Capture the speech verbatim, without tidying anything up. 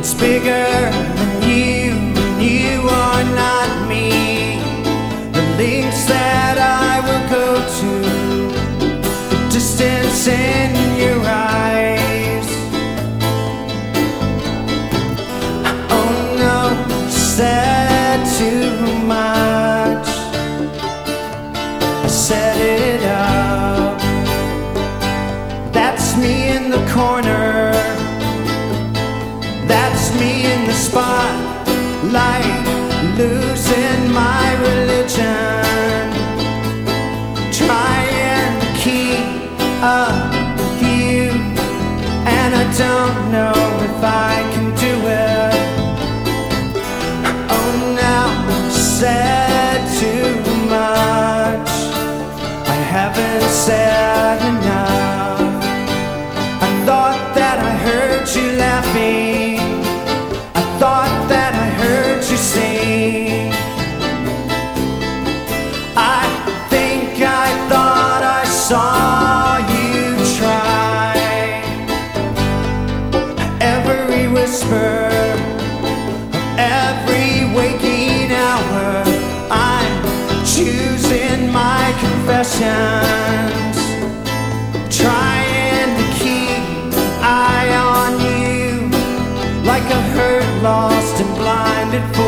It's bigger than you, and you are not me. The links that I will go to, the distance in your eyes. Oh no, said too much. I set it up. That's me in the corner. That's me in the spotlight, losing my religion, trying to keep up with you, and I don't know if I can do it. Oh, now I've said too much. I haven't said enough. I thought that I heard you laughing. I thought that I heard you sing. I think I thought I saw you try. Every whisper of every waking hour, I'm choosing my confessions, trying to keep an eye on you, like a hurt, lost and blinded fool.